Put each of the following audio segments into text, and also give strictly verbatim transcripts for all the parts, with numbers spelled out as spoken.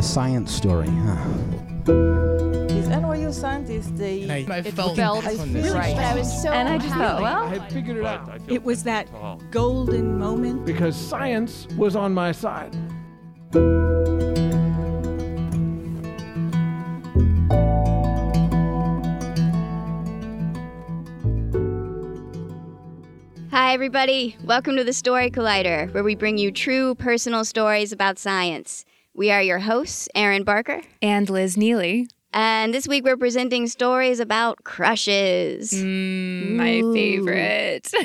science story, huh? These N Y U scientists, they I, I it felt, felt I really right. But I was so and I just thought, well, I had figured it out. It was that golden moment. Because science was on my side. Hi, everybody. Welcome to the Story Collider, where we bring you true personal stories about science. We are your hosts, Erin Barker and Liz Neely. And this week we're presenting stories about crushes. Mm, my favorite.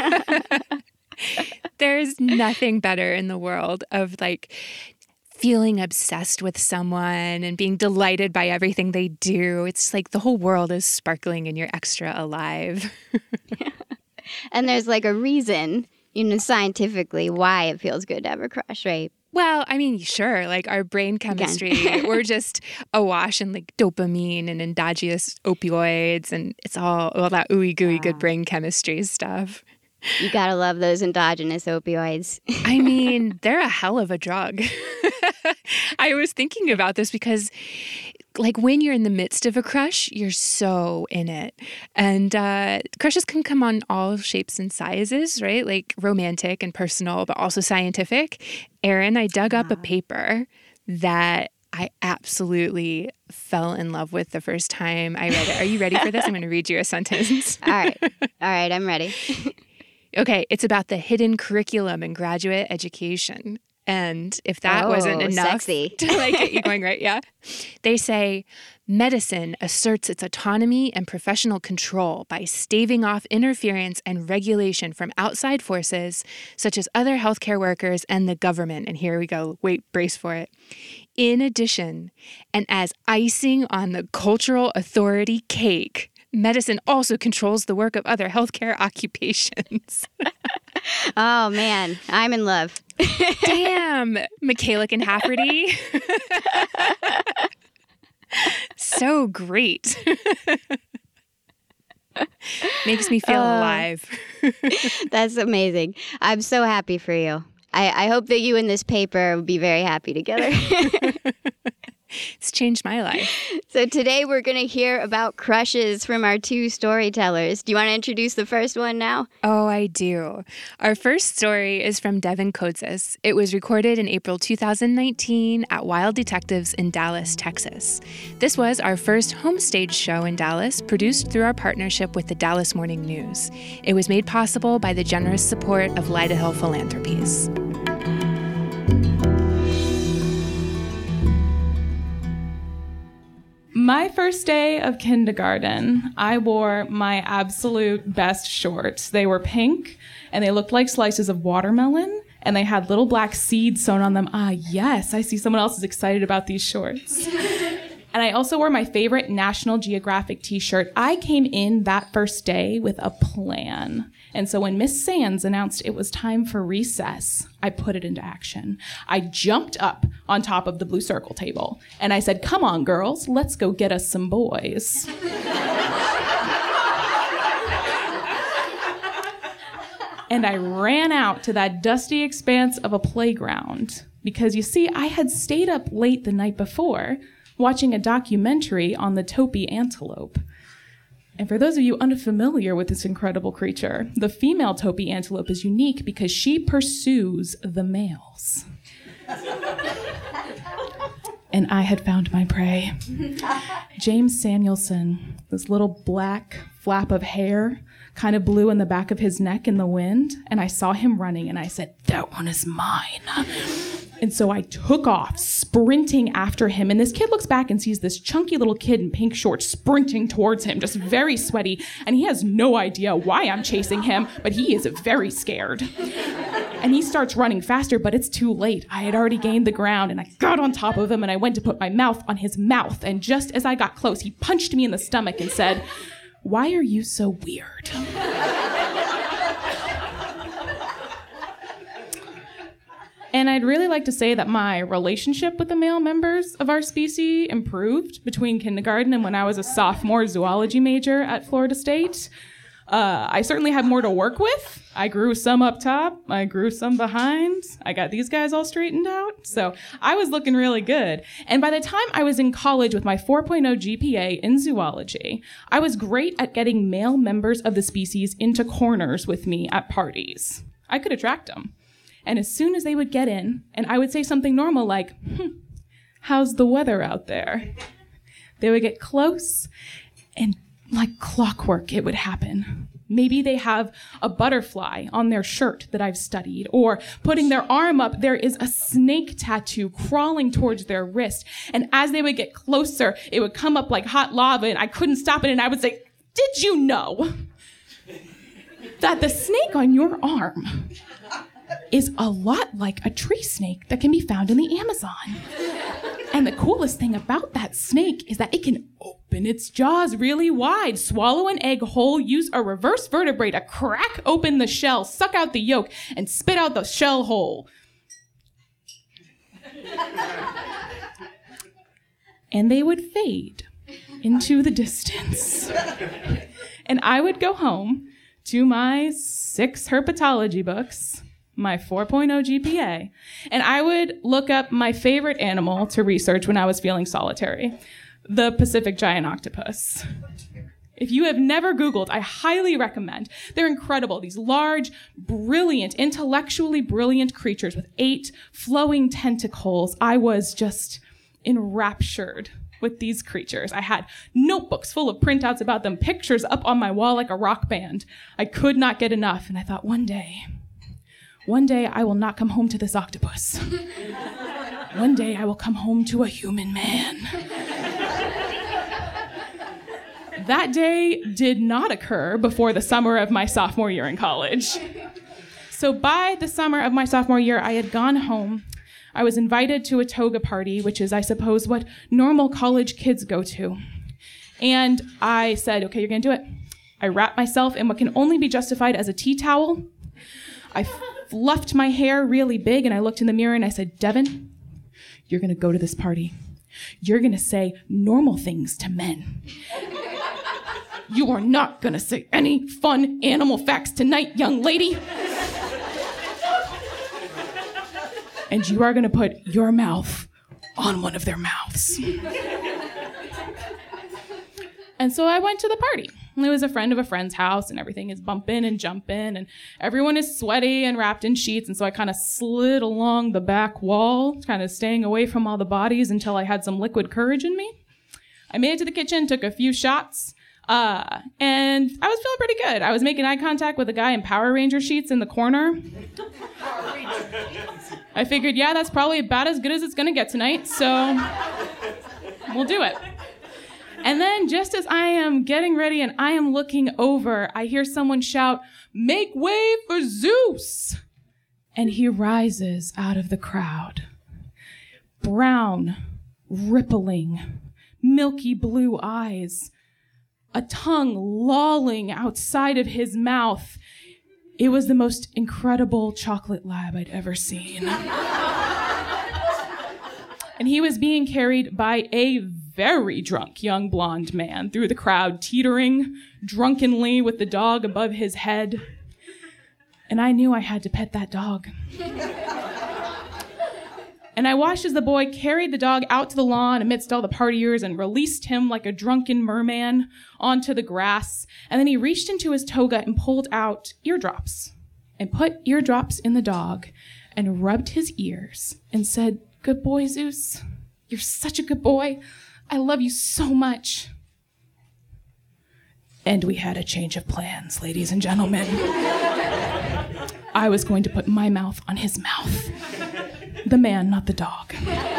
There's nothing better in the world of like feeling obsessed with someone and being delighted by everything they do. It's like the whole world is sparkling and you're extra alive. And there's like a reason, you know, scientifically why it feels good to have a crush, right? Well, I mean, sure, like our brain chemistry, we're just awash in like dopamine and endogenous opioids, and it's all, all that ooey gooey wow. good brain chemistry stuff. You gotta love those endogenous opioids. I mean, they're a hell of a drug. I was thinking about this because, like, when you're in the midst of a crush, you're so in it. And uh, crushes can come on all shapes and sizes, right? Like romantic and personal, but also scientific. Erin, I dug up a paper that I absolutely fell in love with the first time I read it. Are you ready for this? I'm going to read you a sentence. All right. All right, I'm ready. Okay, it's about the hidden curriculum in graduate education. And if that oh, wasn't enough sexy. to like get you going right, yeah. They say medicine asserts its autonomy and professional control by staving off interference and regulation from outside forces such as other healthcare workers and the government. And here we go. Wait, brace for it. In addition, and as icing on the cultural authority cake, medicine also controls the work of other healthcare occupations. Oh, man. I'm in love. Damn. McCallick and Hafferty. So great. Makes me feel uh, alive. That's amazing. I'm so happy for you. I, I hope that you and this paper will be very happy together. It's changed my life. So today we're going to hear about crushes from our two storytellers. Do you want to introduce the first one now? Oh, I do. Our first story is from Devin Kodzis. It was recorded in April two thousand nineteen at Wild Detectives in Dallas, Texas. This was our first homestage show in Dallas, produced through our partnership with the Dallas Morning News. It was made possible by the generous support of Lyda Hill Philanthropies. My first day of kindergarten, I wore my absolute best shorts. They were pink, and they looked like slices of watermelon, and they had little black seeds sewn on them. Ah, yes, I see someone else is excited about these shorts. And I also wore my favorite National Geographic t-shirt. I came in that first day with a plan. And so when Miss Sands announced it was time for recess, I put it into action. I jumped up on top of the blue circle table, and I said, "Come on, girls, let's go get us some boys." And I ran out to that dusty expanse of a playground because, you see, I had stayed up late the night before watching a documentary on the Topi antelope. And for those of you unfamiliar with this incredible creature, the female Topi antelope is unique because she pursues the males. And I had found my prey. James Samuelson, this little black flap of hair, kind of blew in the back of his neck in the wind, and I saw him running, and I said, "That one is mine." And so I took off, sprinting after him. And this kid looks back and sees this chunky little kid in pink shorts sprinting towards him, just very sweaty. And he has no idea why I'm chasing him, but he is very scared. And he starts running faster, but it's too late. I had already gained the ground, and I got on top of him, and I went to put my mouth on his mouth. And just as I got close, he punched me in the stomach and said, "Why are you so weird?" And I'd really like to say that my relationship with the male members of our species improved between kindergarten and when I was a sophomore zoology major at Florida State. Uh, I certainly had more to work with. I grew some up top. I grew some behind. I got these guys all straightened out. So I was looking really good. And by the time I was in college with my four point oh G P A in zoology, I was great at getting male members of the species into corners with me at parties. I could attract them. And as soon as they would get in, and I would say something normal like, hmm, how's the weather out there? They would get close, and like clockwork, it would happen. Maybe they have a butterfly on their shirt that I've studied, or putting their arm up, there is a snake tattoo crawling towards their wrist. And as they would get closer, it would come up like hot lava, and I couldn't stop it, and I would say, did you know that the snake on your arm is a lot like a tree snake that can be found in the Amazon? And the coolest thing about that snake is that it can open its jaws really wide, swallow an egg whole, use a reverse vertebrae to crack open the shell, suck out the yolk, and spit out the shell whole. And they would fade into the distance. And I would go home to my six herpetology books, my four point oh G P A, and I would look up my favorite animal to research when I was feeling solitary, the Pacific giant octopus. If you have never Googled, I highly recommend. They're incredible. These large, brilliant, intellectually brilliant creatures with eight flowing tentacles. I was just enraptured with these creatures. I had notebooks full of printouts about them, pictures up on my wall like a rock band. I could not get enough, and I thought one day, One day I will not come home to this octopus. One day I will come home to a human man. That day did not occur before the summer of my sophomore year in college. So by the summer of my sophomore year, I had gone home. I was invited to a toga party, which is, I suppose, what normal college kids go to. And I said, okay, you're gonna do it. I wrapped myself in what can only be justified as a tea towel. I fluffed my hair really big, and I looked in the mirror and I said, Devin, you're gonna go to this party. You're gonna say normal things to men. You are not gonna say any fun animal facts tonight, young lady. And you are gonna put your mouth on one of their mouths. And so I went to the party. It was a friend of a friend's house, and everything is bumping and jumping, and everyone is sweaty and wrapped in sheets, and so I kind of slid along the back wall, kind of staying away from all the bodies until I had some liquid courage in me. I made it to the kitchen, took a few shots, uh, and I was feeling pretty good. I was making eye contact with a guy in Power Ranger sheets in the corner. I figured, yeah, that's probably about as good as it's gonna get tonight, so we'll do it. And then just as I am getting ready and I am looking over, I hear someone shout, "Make way for Zeus!" And he rises out of the crowd. Brown, rippling, milky blue eyes, a tongue lolling outside of his mouth. It was the most incredible chocolate lab I'd ever seen. And he was being carried by a very drunk young blonde man through the crowd, teetering drunkenly with the dog above his head. And I knew I had to pet that dog. And I watched as the boy carried the dog out to the lawn amidst all the partiers and released him like a drunken merman onto the grass. And then he reached into his toga and pulled out eardrops and put eardrops in the dog and rubbed his ears and said, "Good boy, Zeus. You're such a good boy. I love you so much." And we had a change of plans, ladies and gentlemen. I was going to put my mouth on his mouth. The man, not the dog.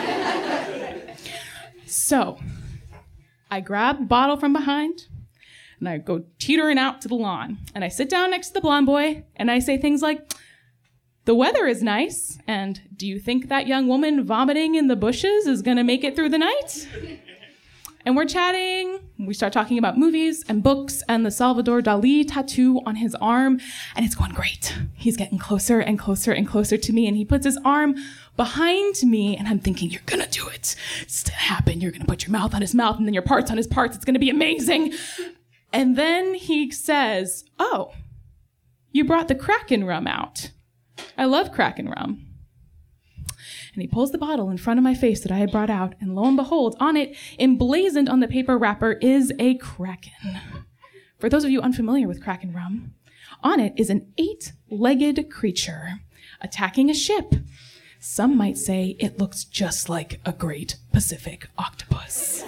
So, I grab a bottle from behind, and I go teetering out to the lawn. And I sit down next to the blonde boy, and I say things like, "The weather is nice, and do you think that young woman vomiting in the bushes is gonna make it through the night?" And we're chatting, we start talking about movies and books and the Salvador Dali tattoo on his arm, and it's going great. He's getting closer and closer and closer to me, and he puts his arm behind me, and I'm thinking, you're gonna do it. It's gonna happen. You're gonna put your mouth on his mouth and then your parts on his parts. It's gonna be amazing. And then he says, oh, you brought the Kraken rum out. I love Kraken rum. And he pulls the bottle in front of my face that I had brought out, and lo and behold, on it, emblazoned on the paper wrapper, is a kraken. For those of you unfamiliar with Kraken rum, on it is an eight-legged creature attacking a ship. Some might say it looks just like a great Pacific octopus.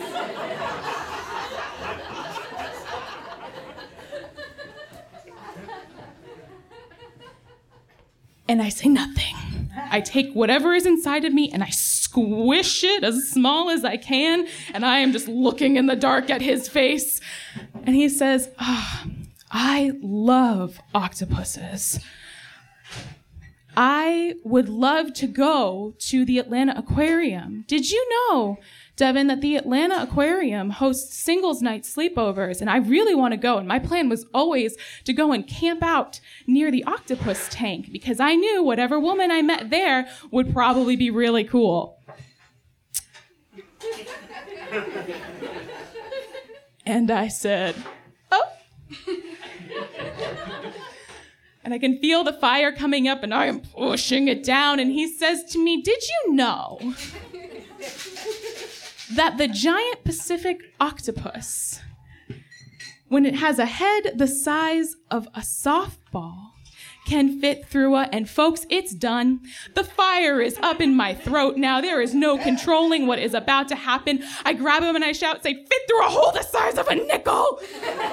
And I say nothing. I take whatever is inside of me and I squish it as small as I can, and I am just looking in the dark at his face. And he says, oh, I love octopuses. I would love to go to the Atlanta Aquarium. Did you know, Devin, that the Atlanta Aquarium hosts singles night sleepovers? And I really want to go. And my plan was always to go and camp out near the octopus tank because I knew whatever woman I met there would probably be really cool. And I said, oh. And I can feel the fire coming up, and I am pushing it down. And he says to me, did you know that the giant Pacific octopus, when it has a head the size of a softball, can fit through a, and folks, it's done. The fire is up in my throat now. There is no controlling what is about to happen. I grab him and I shout, say, fit through a hole the size of a nickel.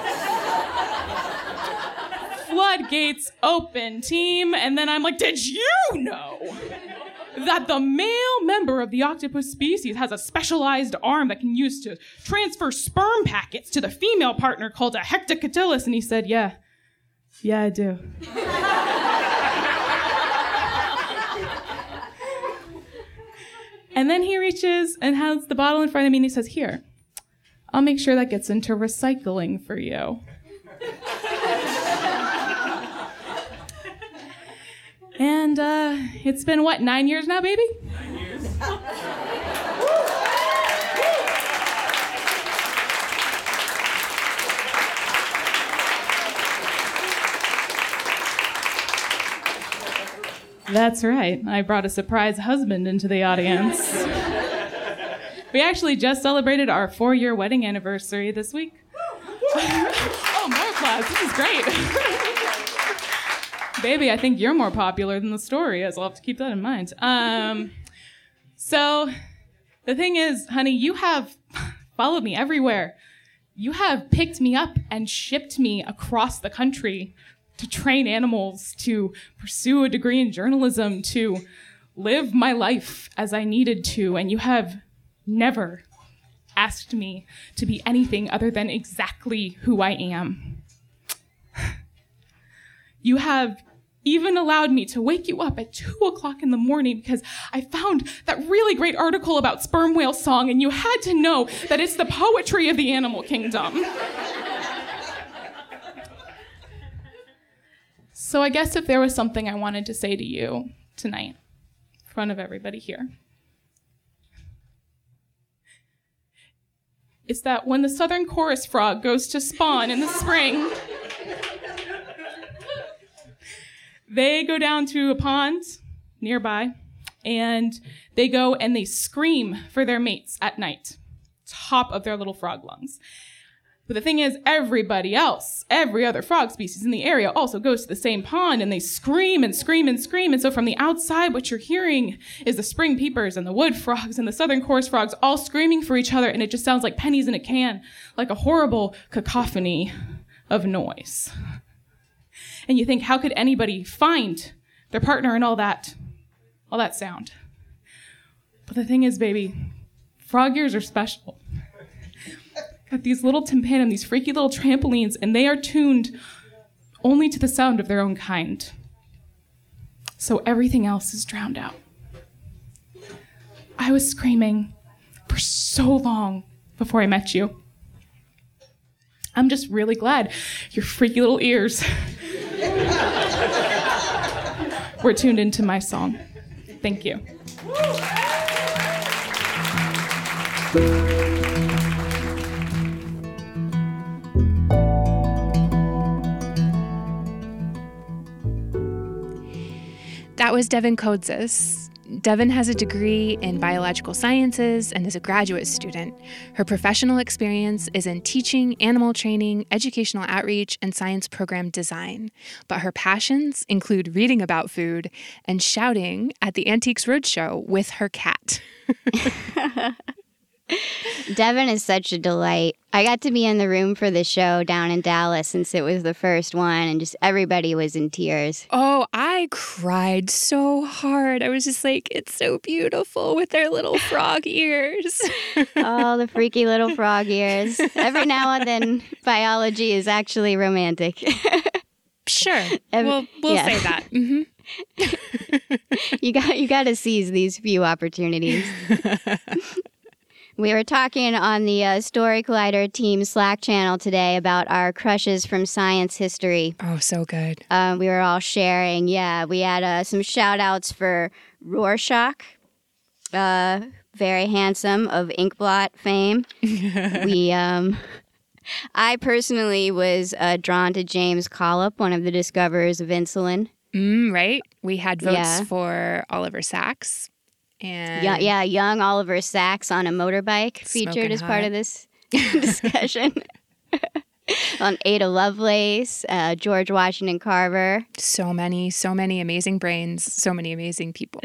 Floodgates open, team. And then I'm like, did you know that the male member of the octopus species has a specialized arm that can use to transfer sperm packets to the female partner called a hectocotylus? And he said, yeah, yeah, I do. And then he reaches and has the bottle in front of me and he says, here, I'll make sure that gets into recycling for you. And uh, it's been, what, nine years now, baby? Nine years. That's right. I brought a surprise husband into the audience. We actually just celebrated our four-year wedding anniversary this week. Oh, more applause. This is great. Baby, I think you're more popular than the story is. I'll have to keep that in mind. Um, so the thing is, honey, you have followed me everywhere. You have picked me up and shipped me across the country to train animals, to pursue a degree in journalism, to live my life as I needed to. And you have never asked me to be anything other than exactly who I am. You have even allowed me to wake you up at two o'clock in the morning because I found that really great article about sperm whale song, and you had to know that it's the poetry of the animal kingdom. So I guess if there was something I wanted to say to you tonight, in front of everybody here, it's that when the southern chorus frog goes to spawn in the spring, they go down to a pond nearby, and they go and they scream for their mates at night, top of their little frog lungs. But the thing is, everybody else, every other frog species in the area also goes to the same pond, and they scream and scream and scream. And so from the outside, what you're hearing is the spring peepers and the wood frogs and the southern chorus frogs all screaming for each other, and it just sounds like pennies in a can, like a horrible cacophony of noise. And you think, how could anybody find their partner in all that, all that sound? But the thing is, baby, frog ears are special. Got these little tympanum, these freaky little trampolines, and they are tuned only to the sound of their own kind. So everything else is drowned out. I was screaming for so long before I met you. I'm just really glad your freaky little ears were tuned into my song. Thank you. was Devin Kodzis. Devin has a degree in biological sciences and is a graduate student. Her professional experience is in teaching, animal training, educational outreach, and science program design. But her passions include reading about food and shouting at the Antiques Roadshow with her cat. Devin is such a delight. I got to be in the room for the show down in Dallas since it was the first one, and just everybody was in tears. Oh, I cried so hard. I was just like, it's so beautiful with their little frog ears. Oh, the freaky little frog ears. Every now and then, biology is actually romantic. Sure. Every, we'll we'll yeah. say that. Mm-hmm. you got you got to seize these few opportunities. We were talking on the uh, Story Collider team Slack channel today about our crushes from science history. Oh, so good. Um, we were all sharing. Yeah, we had uh, some shout outs for Rorschach, uh, very handsome, of Inkblot fame. we, um, I personally was uh, drawn to James Collip, one of the discoverers of insulin. Mm, right. We had votes Yeah. for Oliver Sacks. And Yeah, yeah, young Oliver Sacks on a motorbike featured Smoking as part hot. of this discussion. On Ada Lovelace, uh, George Washington Carver. so many, so many amazing brains, so many amazing people.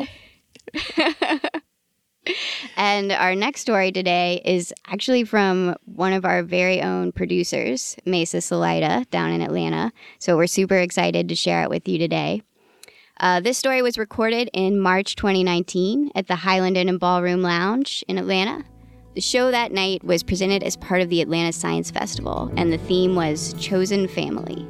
And our next story today is actually from one of our very own producers, Mesa Salida, down in Atlanta. So we're super excited to share it with you today. Uh, this story was recorded in March twenty nineteen at the Highland Inn and Ballroom Lounge in Atlanta. The show that night was presented as part of the Atlanta Science Festival, and the theme was Chosen Family.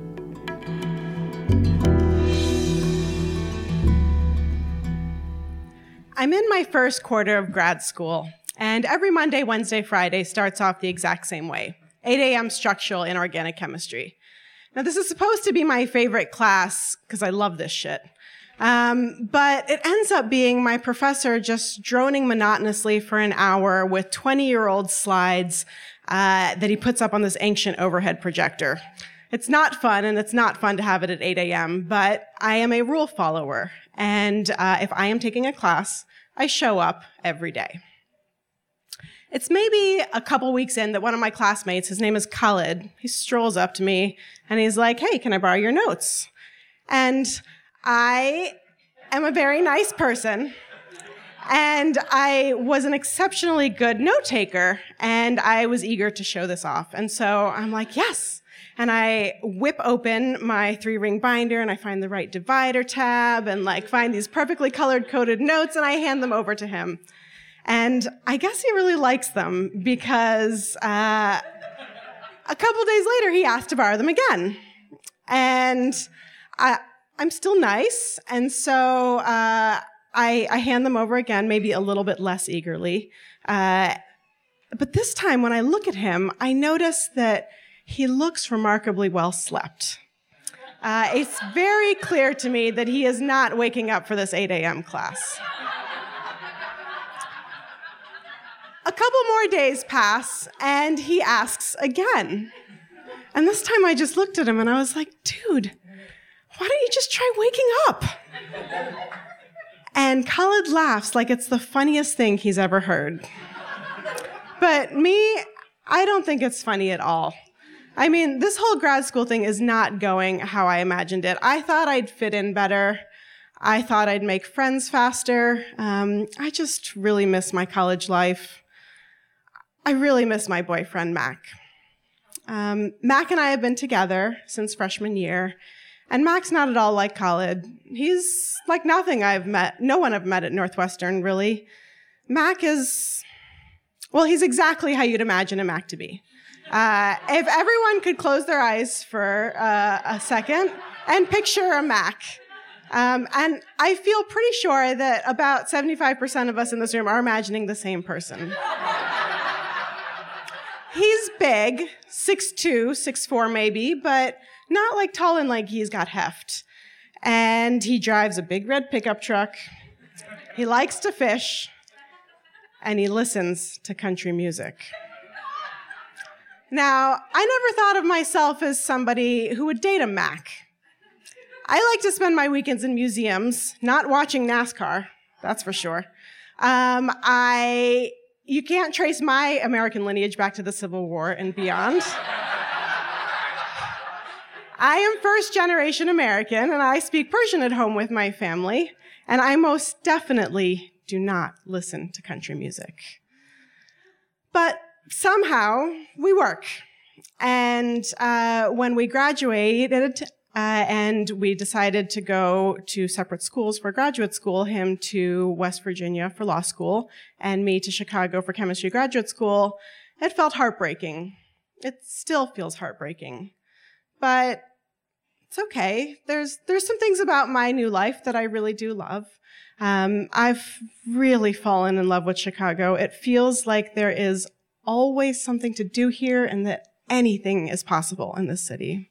I'm in my first quarter of grad school, and every Monday, Wednesday, Friday starts off the exact same way, eight a.m. structural inorganic chemistry. Now, this is supposed to be my favorite class because I love this shit. Um, but it ends up being my professor just droning monotonously for an hour with twenty-year-old slides uh, that he puts up on this ancient overhead projector. It's not fun, and it's not fun to have it at eight a.m., but I am a rule follower, and uh, if I am taking a class, I show up every day. It's maybe a couple weeks in that one of my classmates, his name is Khalid, he strolls up to me, and he's like, hey, can I borrow your notes? And I am a very nice person, and I was an exceptionally good note taker, and I was eager to show this off. And so I'm like, yes. And I whip open my three-ring binder, and I find the right divider tab, and like find these perfectly colored coded notes, and I hand them over to him. And I guess he really likes them because uh, a couple days later, he asked to borrow them again. And I... I'm still nice, and so uh, I, I hand them over again, maybe a little bit less eagerly. Uh, but this time, when I look at him, I notice that he looks remarkably well slept. Uh, it's very clear to me that he is not waking up for this eight a.m. class. A couple more days pass, and he asks again. And this time I just looked at him, and I was like, dude, why don't you just try waking up? And Khalid laughs like it's the funniest thing he's ever heard. But me, I don't think it's funny at all. I mean, this whole grad school thing is not going how I imagined it. I thought I'd fit in better. I thought I'd make friends faster. Um, I just really miss my college life. I really miss my boyfriend, Mac. Um, Mac and I have been together since freshman year. And Mac's not at all like Khalid. He's like nothing I've met, no one I've met at Northwestern, really. Mac is, well, he's exactly how you'd imagine a Mac to be. Uh, if everyone could close their eyes for uh, a second and picture a Mac. Um, and I feel pretty sure that about seventy-five percent of us in this room are imagining the same person. He's big, six two, six four maybe, but not like tall and lanky, he's got heft. And he drives a big red pickup truck. He likes to fish. And he listens to country music. Now, I never thought of myself as somebody who would date a Mac. I like to spend my weekends in museums, not watching NASCAR, that's for sure. Um, I, you can't trace my American lineage back to the Civil War and beyond. I am first generation American, and I speak Persian at home with my family, and I most definitely do not listen to country music. But somehow, we work. And uh, when we graduated, uh, and we decided to go to separate schools for graduate school, him to West Virginia for law school, and me to Chicago for chemistry graduate school, it felt heartbreaking. It still feels heartbreaking. But it's okay. There's, there's some things about my new life that I really do love. Um, I've really fallen in love with Chicago. It feels like there is always something to do here and that anything is possible in this city.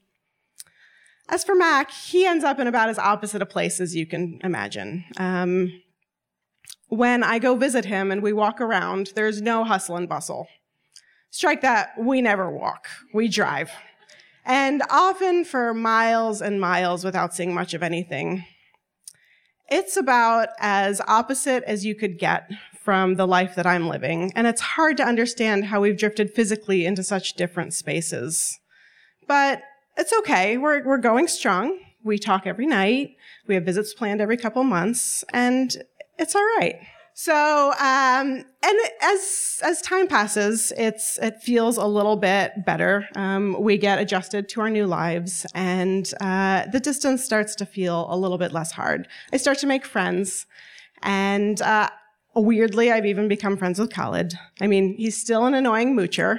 As for Mac, he ends up in about as opposite a place as you can imagine. Um, when I go visit him and we walk around, there's no hustle and bustle. Strike that, we never walk, we drive. And often for miles and miles without seeing much of anything. It's about as opposite as you could get from the life that I'm living, and it's hard to understand how we've drifted physically into such different spaces. But it's okay, we're, we're going strong. We talk every night, we have visits planned every couple months, and it's all right. So, um, and as as time passes, it's it feels a little bit better. Um, we get adjusted to our new lives, and uh, the distance starts to feel a little bit less hard. I start to make friends, and uh, weirdly, I've even become friends with Khalid. I mean, he's still an annoying moocher,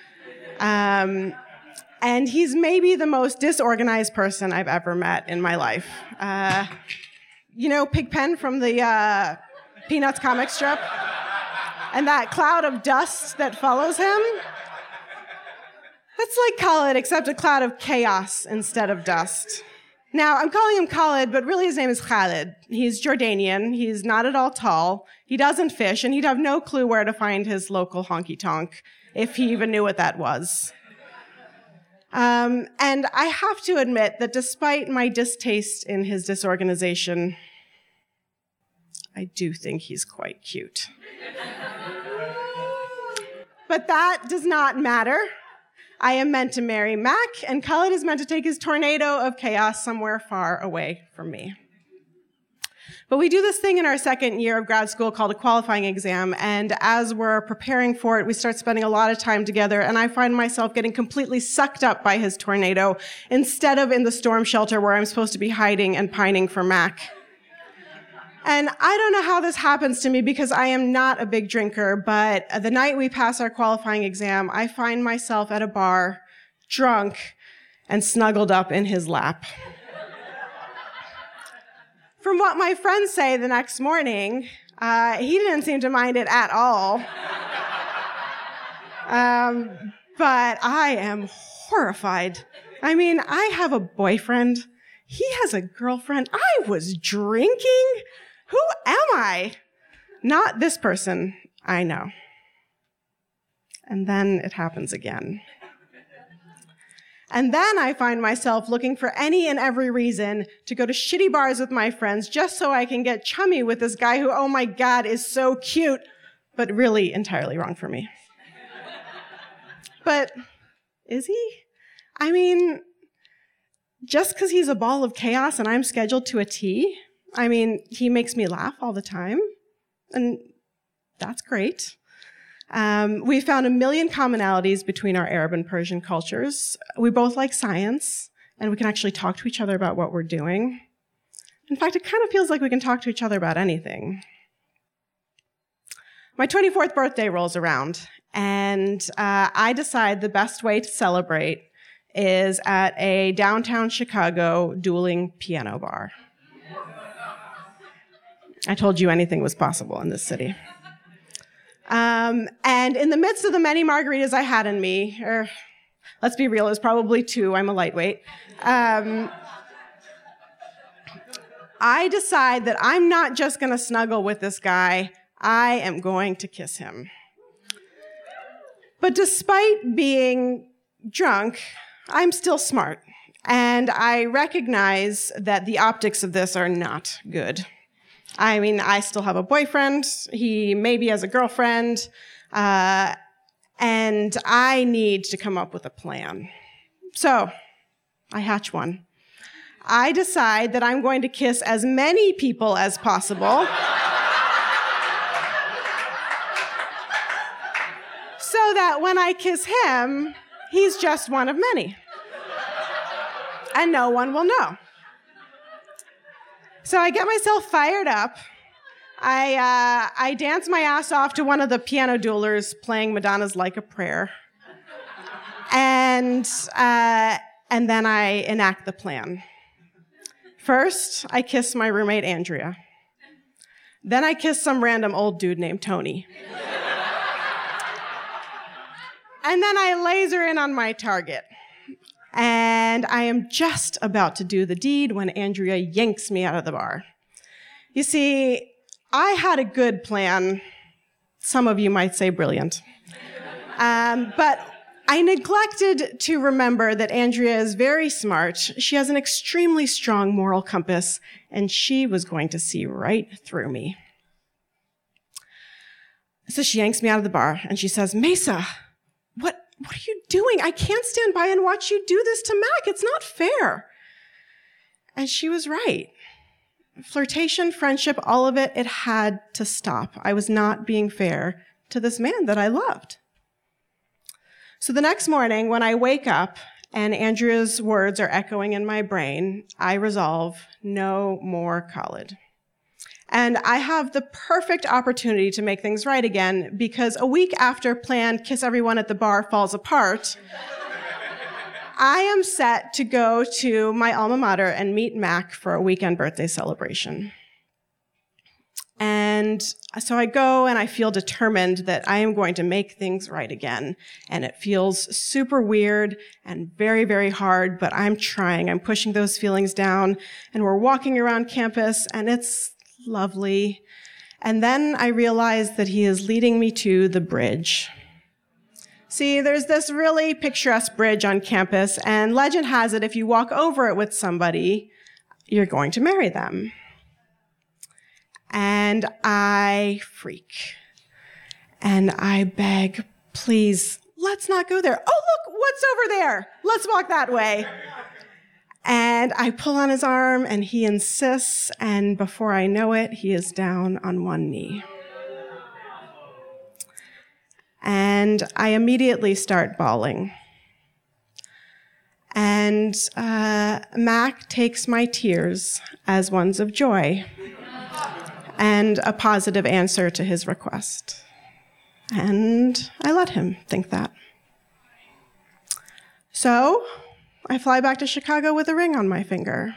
um, and he's maybe the most disorganized person I've ever met in my life. Uh, you know, Pigpen from the Uh, Peanuts comic strip, and that cloud of dust that follows him. That's like Khalid, except a cloud of chaos instead of dust. Now, I'm calling him Khalid, but really his name is Khalid. He's Jordanian, he's not at all tall, he doesn't fish, and he'd have no clue where to find his local honky-tonk, if he even knew what that was. Um, and I have to admit that despite my distaste in his disorganization, I do think he's quite cute. But that does not matter. I am meant to marry Mac, and Khalid is meant to take his tornado of chaos somewhere far away from me. But we do this thing in our second year of grad school called a qualifying exam, and as we're preparing for it, we start spending a lot of time together, and I find myself getting completely sucked up by his tornado instead of in the storm shelter where I'm supposed to be hiding and pining for Mac. And I don't know how this happens to me because I am not a big drinker, but the night we pass our qualifying exam, I find myself at a bar, drunk, and snuggled up in his lap. From what my friends say the next morning, uh, he didn't seem to mind it at all. Um, but I am horrified. I mean, I have a boyfriend. He has a girlfriend. I was drinking? Who am I? Not this person, I know. And then it happens again. And then I find myself looking for any and every reason to go to shitty bars with my friends just so I can get chummy with this guy who, oh my God, is so cute, but really entirely wrong for me. But is he? I mean, just because he's a ball of chaos and I'm scheduled to a T, I mean, he makes me laugh all the time, and that's great. Um, we found a million commonalities between our Arab and Persian cultures. We both like science, and we can actually talk to each other about what we're doing. In fact, it kind of feels like we can talk to each other about anything. My twenty-fourth birthday rolls around, and uh, I decide the best way to celebrate is at a downtown Chicago dueling piano bar. I told you anything was possible in this city. Um, and in the midst of the many margaritas I had in me, or let's be real, it was probably two, I'm a lightweight, um, I decide that I'm not just going to snuggle with this guy, I am going to kiss him. But despite being drunk, I'm still smart. And I recognize that the optics of this are not good. I mean, I still have a boyfriend. He maybe has a girlfriend. Uh, and I need to come up with a plan. So I hatch one. I decide that I'm going to kiss as many people as possible. So that when I kiss him, he's just one of many. And no one will know. So I get myself fired up. I, uh, I dance my ass off to one of the piano duelers playing Madonna's Like a Prayer. And, uh, and then I enact the plan. First, I kiss my roommate, Andrea. Then I kiss some random old dude named Tony. And then I laser in on my target. And I am just about to do the deed when Andrea yanks me out of the bar. You see, I had a good plan. Some of you might say brilliant. Um, but I neglected to remember that Andrea is very smart. She has an extremely strong moral compass, and she was going to see right through me. So she yanks me out of the bar, and she says, Mesa, what, what are you doing? I can't stand by and watch you do this to Mac. It's not fair. And she was right. Flirtation, friendship, all of it, it had to stop. I was not being fair to this man that I loved. So the next morning, when I wake up and Andrea's words are echoing in my brain, I resolve no more Khalid. And I have the perfect opportunity to make things right again, because a week after planned Kiss Everyone at the Bar falls apart, I am set to go to my alma mater and meet Mac for a weekend birthday celebration. And so I go and I feel determined that I am going to make things right again. And it feels super weird and very, very hard, but I'm trying. I'm pushing those feelings down, and we're walking around campus, and it's lovely. And then I realize that he is leading me to the bridge. See, there's this really picturesque bridge on campus, and legend has it if you walk over it with somebody, you're going to marry them. And I freak. And I beg, please, let's not go there. Oh, look, what's over there? Let's walk that way. And I pull on his arm, and he insists, and before I know it, he is down on one knee. And I immediately start bawling. And uh, Mac takes my tears as ones of joy and a positive answer to his request. And I let him think that. So I fly back to Chicago with a ring on my finger.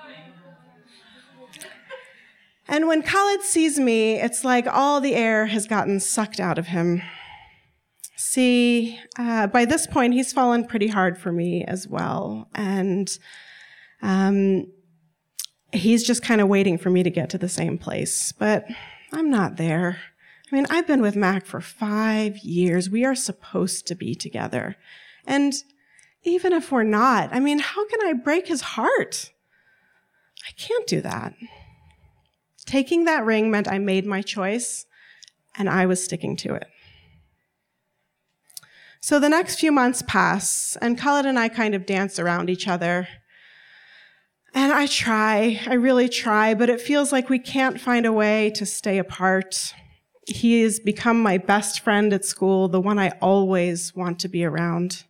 And when Khalid sees me, it's like all the air has gotten sucked out of him. See, uh, by this point, he's fallen pretty hard for me as well. And um, he's just kind of waiting for me to get to the same place. But I'm not there. I mean, I've been with Mac for five years. We are supposed to be together. And even if we're not, I mean, how can I break his heart? I can't do that. Taking that ring meant I made my choice, and I was sticking to it. So the next few months pass, and Khalid and I kind of dance around each other. And I try, I really try, but it feels like we can't find a way to stay apart. He has become my best friend at school, the one I always want to be around.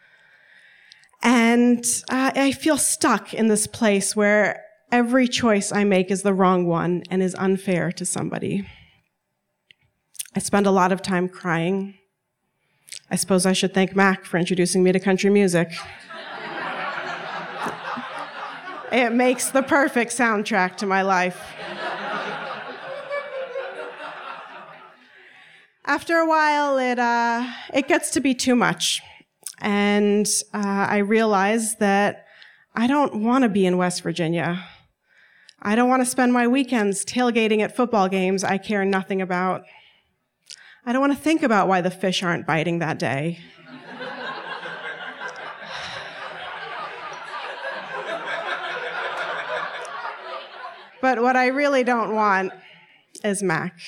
And uh, I feel stuck in this place where every choice I make is the wrong one and is unfair to somebody. I spend a lot of time crying. I suppose I should thank Mac for introducing me to country music. It makes the perfect soundtrack to my life. After a while, it uh, it gets to be too much. And uh, I realize that I don't want to be in West Virginia. I don't want to spend my weekends tailgating at football games I care nothing about. I don't want to think about why the fish aren't biting that day. But what I really don't want is Mac.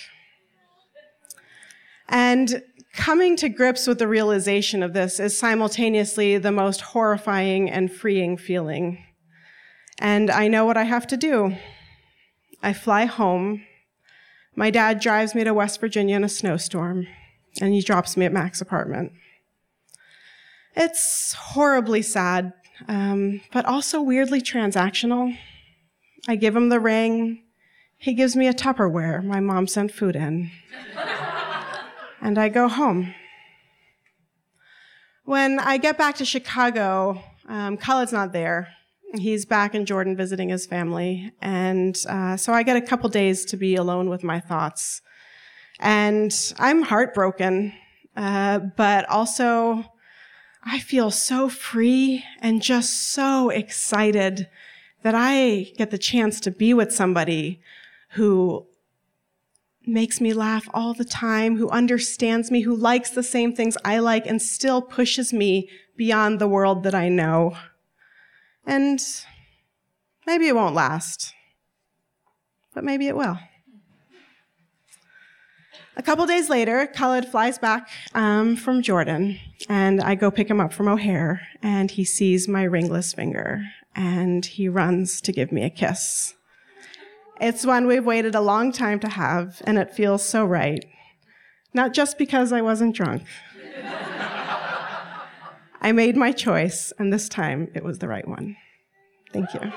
And coming to grips with the realization of this is simultaneously the most horrifying and freeing feeling. And I know what I have to do. I fly home. My dad drives me to West Virginia in a snowstorm, and he drops me at Mac's apartment. It's horribly sad, um, but also weirdly transactional. I give him the ring. He gives me a Tupperware my mom sent food in. And I go home. When I get back to Chicago, um, Khaled's not there. He's back in Jordan visiting his family. And uh, so I get a couple days to be alone with my thoughts. And I'm heartbroken, uh, but also I feel so free and just so excited that I get the chance to be with somebody who makes me laugh all the time, who understands me, who likes the same things I like, and still pushes me beyond the world that I know. And maybe it won't last, but maybe it will. A couple days later, Khaled flies back um, from Jordan, and I go pick him up from O'Hare, and he sees my ringless finger, and he runs to give me a kiss. It's one we've waited a long time to have, and it feels so right. Not just because I wasn't drunk. I made my choice, and this time it was the right one. Thank you.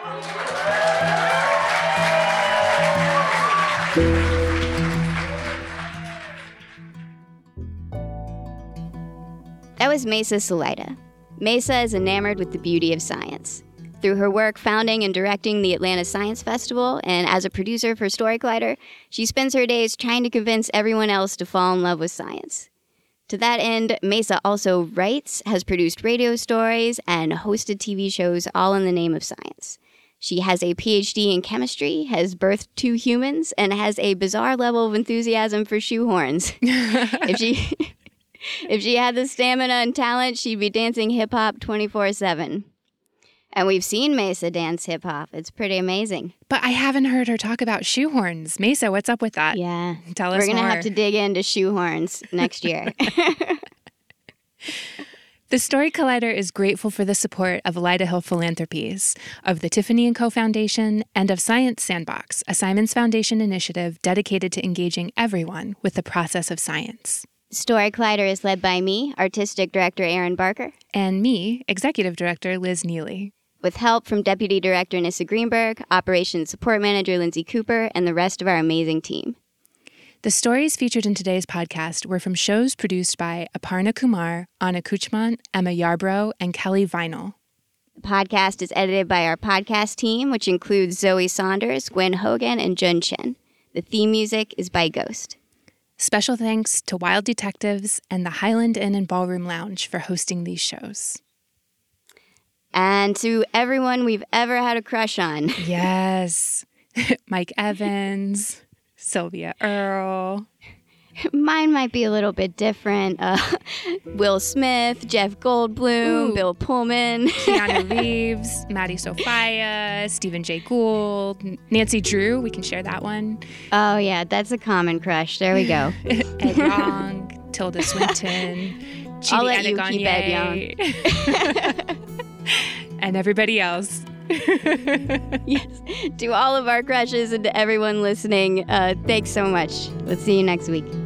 That was Maysa Salaita. Maysa is enamored with the beauty of science. Through her work founding and directing the Atlanta Science Festival, and as a producer for Story Collider, she spends her days trying to convince everyone else to fall in love with science. To that end, Maysa also writes, has produced radio stories, and hosted T V shows, all in the name of science. She has a P H D in chemistry, has birthed two humans, and has a bizarre level of enthusiasm for shoehorns. if she if she had the stamina and talent, she'd be dancing hip-hop twenty-four seven. And we've seen Maysa dance hip-hop. It's pretty amazing. But I haven't heard her talk about shoehorns. Maysa, what's up with that? Yeah. Tell us We're going to more. have to dig into shoehorns next year. The Story Collider is grateful for the support of Lyda Hill Philanthropies, of the Tiffany and Co. Foundation, and of Science Sandbox, a Simons Foundation initiative dedicated to engaging everyone with the process of science. Story Collider is led by me, Artistic Director Aaron Barker. And me, Executive Director Liz Neely. With help from Deputy Director Nissa Greenberg, Operations Support Manager Lindsay Cooper, and the rest of our amazing team. The stories featured in today's podcast were from shows produced by Aparna Kumar, Anna Kuchman, Emma Yarbrough, and Kelly Vinyl. The podcast is edited by our podcast team, which includes Zoe Saunders, Gwen Hogan, and Jun Chen. The theme music is by Ghost. Special thanks to Wild Detectives and the Highland Inn and Ballroom Lounge for hosting these shows. And to everyone we've ever had a crush on. Yes. Mike Evans, Sylvia Earle. Mine might be a little bit different. Uh, Will Smith, Jeff Goldblum, Ooh. Bill Pullman. Keanu Reeves, Maddie Sophia, Stephen J. Gould, Nancy Drew. We can share that one. Oh, yeah, that's a common crush. There we go. Ed Yong, Tilda Swinton, Chidi I'll let you keep Ed Yong. And everybody else. Yes. To all of our crushes and to everyone listening, uh, thanks so much. We'll see you next week.